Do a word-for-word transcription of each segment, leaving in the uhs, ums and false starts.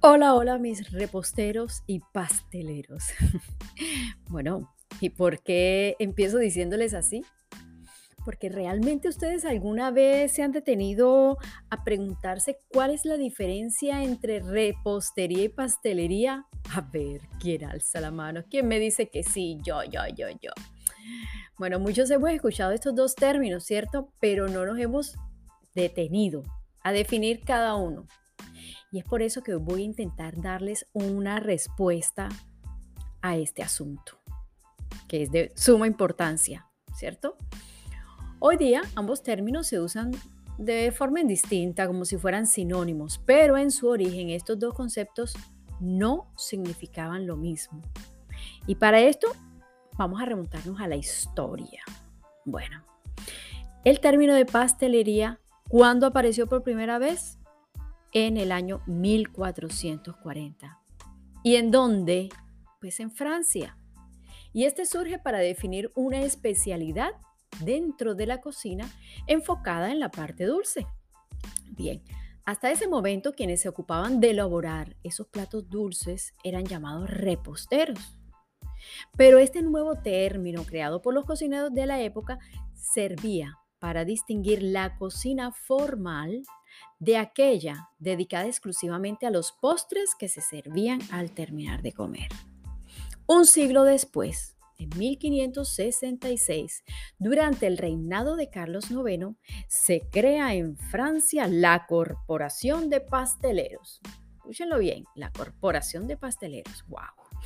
Hola, hola, mis reposteros y pasteleros. Bueno, ¿y por qué empiezo diciéndoles así? Porque realmente ustedes alguna vez se han detenido a preguntarse cuál es la diferencia entre repostería y pastelería. A ver, ¿quién alza la mano? ¿Quién me dice que sí? Yo, yo, yo, yo. Bueno, muchos hemos escuchado estos dos términos, ¿cierto? Pero no nos hemos detenido a definir cada uno. Y es por eso que hoy voy a intentar darles una respuesta a este asunto, que es de suma importancia, ¿cierto? Hoy día ambos términos se usan de forma indistinta, como si fueran sinónimos, pero en su origen estos dos conceptos no significaban lo mismo. Y para esto vamos a remontarnos a la historia. Bueno, el término de pastelería, ¿cuándo apareció por primera vez? En el año mil cuatrocientos cuarenta. ¿Y en dónde? Pues en Francia. Y este surge para definir una especialidad dentro de la cocina enfocada en la parte dulce. Bien, hasta ese momento quienes se ocupaban de elaborar esos platos dulces eran llamados reposteros. Pero este nuevo término creado por los cocineros de la época servía para distinguir la cocina formal de aquella dedicada exclusivamente a los postres que se servían al terminar de comer. Un siglo después, en mil quinientos sesenta y seis, durante el reinado de Carlos noveno, se crea en Francia la Corporación de Pasteleros. Escúchenlo bien, la Corporación de Pasteleros. ¡Wow!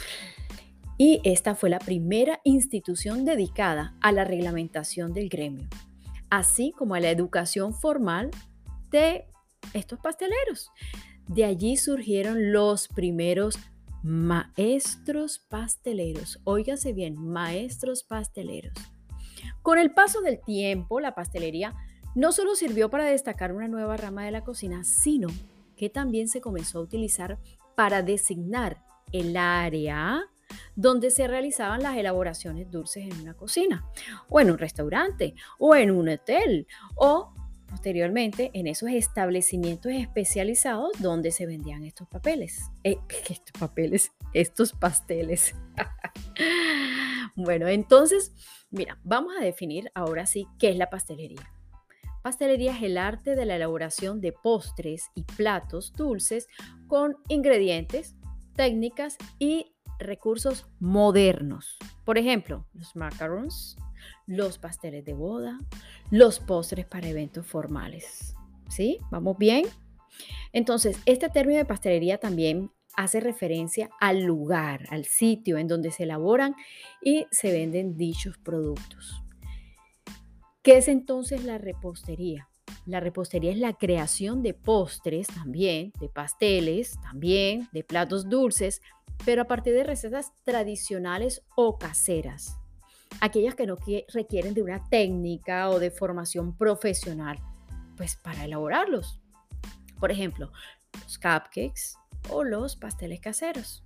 Y esta fue la primera institución dedicada a la reglamentación del gremio, así como a la educación formal de estos pasteleros. De allí surgieron los primeros maestros pasteleros. Óigase bien, maestros pasteleros. Con el paso del tiempo, la pastelería no solo sirvió para destacar una nueva rama de la cocina, sino que también se comenzó a utilizar para designar el área donde se realizaban las elaboraciones dulces en una cocina, o en un restaurante, o en un hotel, o posteriormente en esos establecimientos especializados donde se vendían estos papeles, eh, estos papeles, estos pasteles. Bueno, entonces, mira, vamos a definir ahora sí qué es la pastelería. Pastelería es el arte de la elaboración de postres y platos dulces con ingredientes, técnicas y recursos modernos. Por ejemplo, los macarons, los pasteles de boda, los postres para eventos formales. ¿Sí? ¿Vamos bien? Entonces, este término de pastelería también hace referencia al lugar, al sitio en donde se elaboran y se venden dichos productos. ¿Qué es entonces la repostería? La repostería es la creación de postres también, de pasteles también, de platos dulces, pero a partir de recetas tradicionales o caseras, aquellas que no que- requieren de una técnica o de formación profesional, pues para elaborarlos. Por ejemplo, los cupcakes o los pasteles caseros.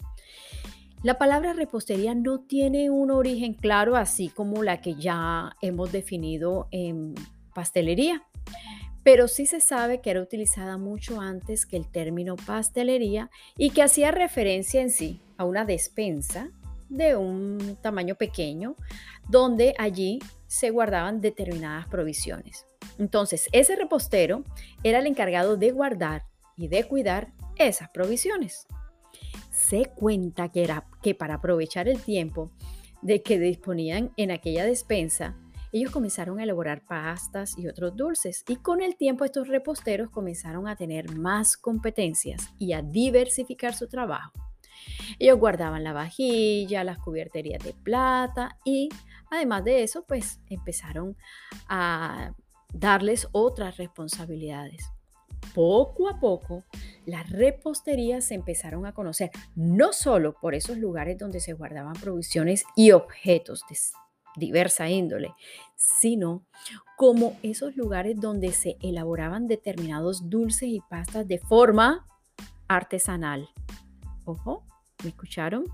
La palabra repostería no tiene un origen claro, así como la que ya hemos definido en pastelería, pero sí se sabe que era utilizada mucho antes que el término pastelería y que hacía referencia en sí a una despensa de un tamaño pequeño, donde allí se guardaban determinadas provisiones. Entonces, ese repostero era el encargado de guardar y de cuidar esas provisiones. Se cuenta que era que para aprovechar el tiempo de que disponían en aquella despensa, ellos comenzaron a elaborar pastas y otros dulces, y con el tiempo estos reposteros comenzaron a tener más competencias y a diversificar su trabajo. Ellos guardaban la vajilla, las cubierterías de plata y además de eso, pues empezaron a darles otras responsabilidades. Poco a poco, las reposterías se empezaron a conocer, no solo por esos lugares donde se guardaban provisiones y objetos de s- diversa índole, sino como esos lugares donde se elaboraban determinados dulces y pastas de forma artesanal. Ojo, ¿me escucharon?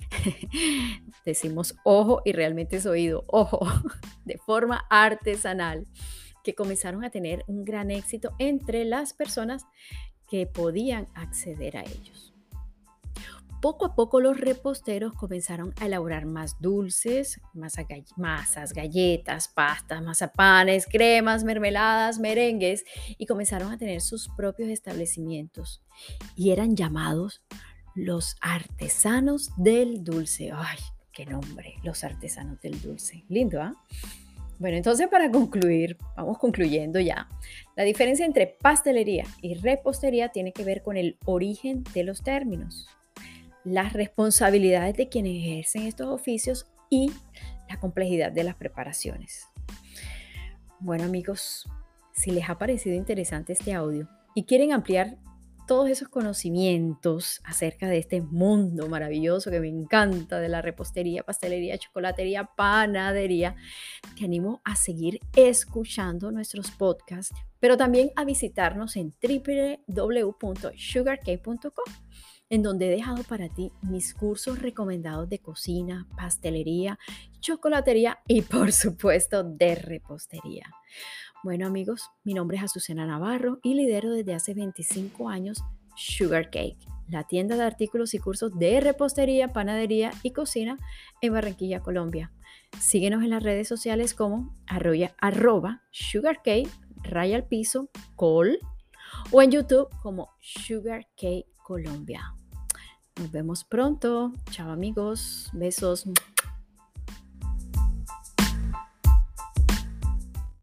Decimos ojo y realmente es oído, ojo, de forma artesanal, que comenzaron a tener un gran éxito entre las personas que podían acceder a ellos. Poco a poco los reposteros comenzaron a elaborar más dulces, masa gall- masas, galletas, pastas, mazapanes, cremas, mermeladas, merengues y comenzaron a tener sus propios establecimientos y eran llamados los artesanos del dulce. ¡Ay, qué nombre! Los artesanos del dulce. Lindo, ¿ah? Bueno, entonces para concluir, vamos concluyendo ya. La diferencia entre pastelería y repostería tiene que ver con el origen de los términos, las responsabilidades de quienes ejercen estos oficios y la complejidad de las preparaciones. Bueno, amigos, si les ha parecido interesante este audio y quieren ampliar todos esos conocimientos acerca de este mundo maravilloso que me encanta de la repostería, pastelería, chocolatería, panadería, te animo a seguir escuchando nuestros podcasts, pero también a visitarnos en w w w punto sugar cake punto com, en donde he dejado para ti mis cursos recomendados de cocina, pastelería, chocolatería y por supuesto de repostería. Bueno amigos, mi nombre es Azucena Navarro y lidero desde hace veinticinco años Sugar Cake, la tienda de artículos y cursos de repostería, panadería y cocina en Barranquilla, Colombia. Síguenos en las redes sociales como arroya, arroba sugarcake, raya al piso, col, o en YouTube como Sugar Cake Colombia. Nos vemos pronto. Chao amigos. Besos.